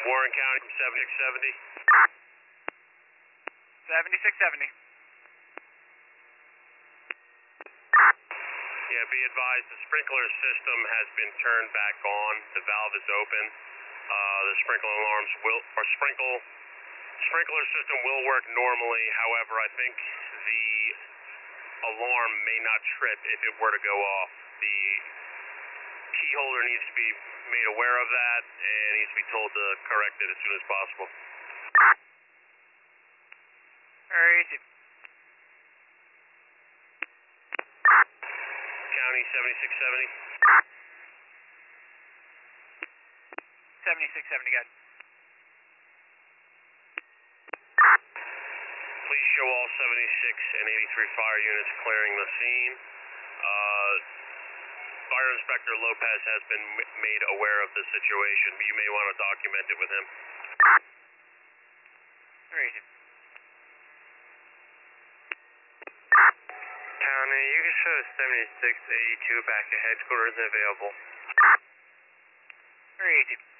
Warren County from 7670. 7670. Yeah, be advised the sprinkler system has been turned back on. The valve is open. The sprinkler alarms sprinkler system will work normally. However, I think the alarm may not trip if it were to go off. The key holder needs to be made aware of that and needs to be told to correct it as soon as possible. Alright. County 7670. 7670, guys. Please show all 76 and 83 fire units clearing the scene. Fire Inspector Lopez has been made aware of the situation. You may want to document it with him. Alright. County, you can show 7682 back at headquarters available. Alright.